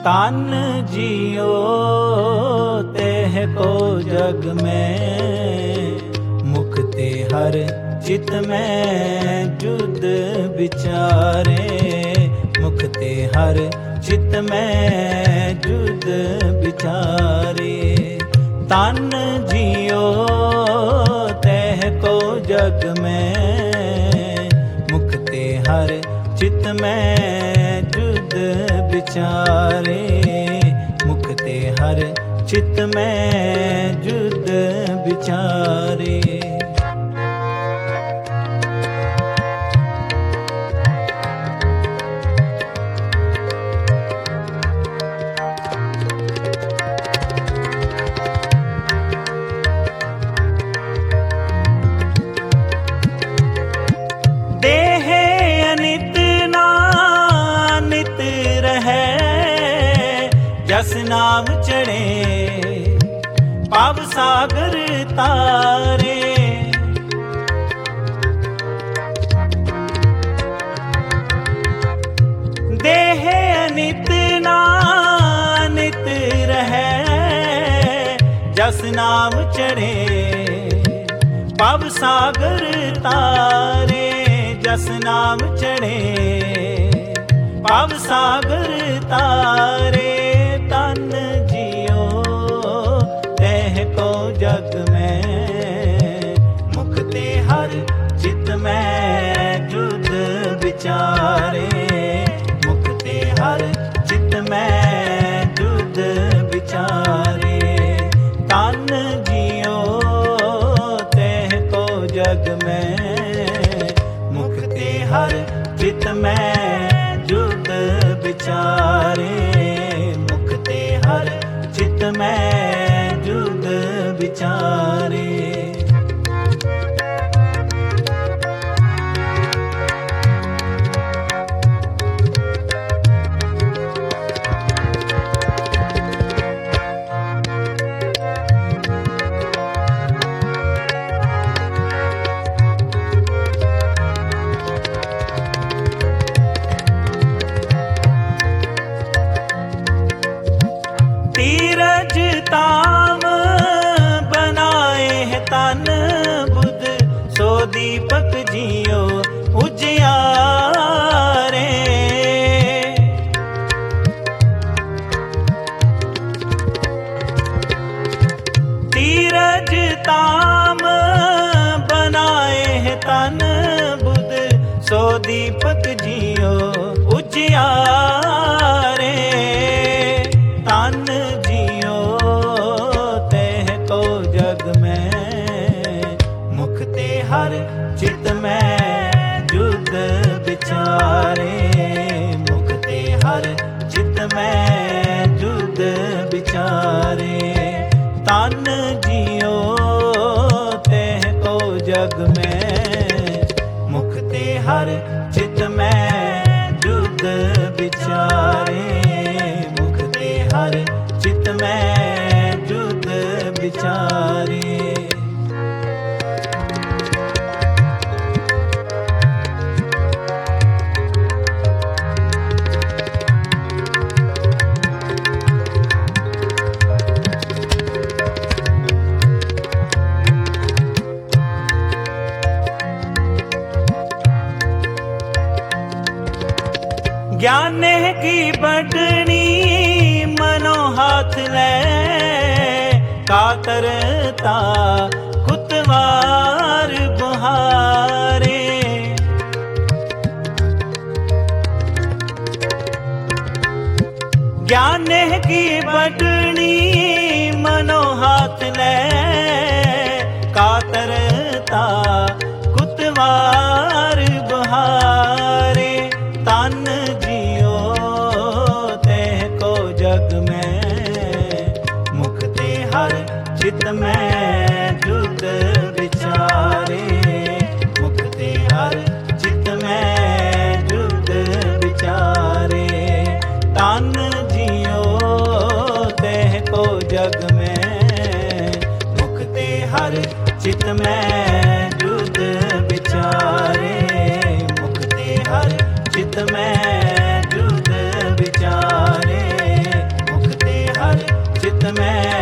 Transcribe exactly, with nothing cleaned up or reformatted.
तन जियो तेह को जग में, मुक्ति हर चित में जुद विचारे। मुक्ति हर चित में जुद विचारे। तन जियो तेह को जग में, मुक्ति हर चित में जुद विचारे। मुक्ति हर चित में जुद विचारे। जस नाम चढ़े पाव सागर तारे। देह अनित नानित रहे, जस नाम चढ़े पाव सागर तारे। जस नाम चढ़े पाव सागर तारे। तन जियो तेह को जग में, मुक्ति हर चित में जुद विचारे। मुक्ति हर चित में जुद विचारे। तन जियो तेह को जग में, मुक्ति हर चित में जुद विचारे। हर चित में जुद विचारे। तीरज ताम बनाए है तन बुध, सो दीपक जियो उजियारे। तीरज ताम बनाए है तन बुध, सो दीपक जियो उजियारे। तन जियो तेह को जग में, मुक्ति हर चित में जुद विचारे। मुक्ति हर चित में जुद विचारे। तन जियो तेह को जग में, मुक्ति हर चित में जुद विचारे। हर चित में जुद विचारे। ज्ञान की बढ़नी मनो हाथ ले, कातरता खुतवार बुहारे। ज्ञान की बढ़नी मनो हाथ ले, कातरता खुतवार बुहारे। तन जियो तेह को जग में, मुक्ति हर चित में जुद विचारे। मुक्ति हर चित में जुद विचारे। तन जियो तेह को जग में, मुक्ति हर चित में जुद विचारे। मुक्ति हर चित में जुद विचारे। मैं